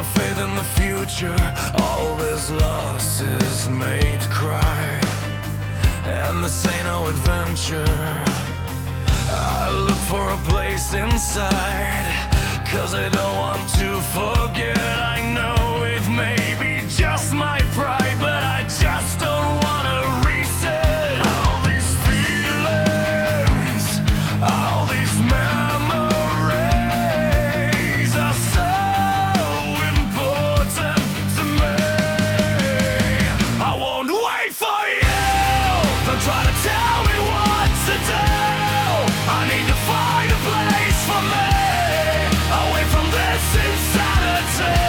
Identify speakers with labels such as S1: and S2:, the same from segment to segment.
S1: my faith in the future. All this loss is made to cry, and this ain't no adventure. I look for a place inside, 'cause I don't want to forget. I know it may be just my pride, but I just don't wanna reset. All these feelings, all these memories are so important to me. I won't wait for you to try to tell me what to do. I need to find a place for me, away from this insanity.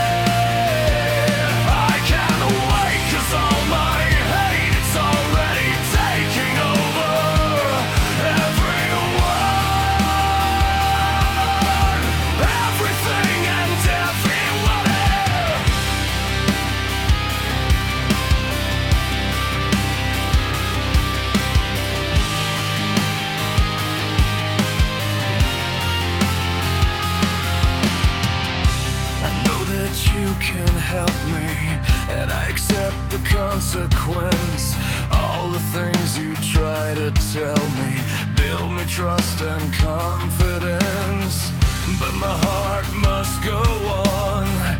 S1: I can't wait, 'cause all my hate, it's already taking over everyone, everything and everybody. I know that you can help me, and I accept the consequence. All the things you try to tell me build me trust and confidence, but my heart must go on.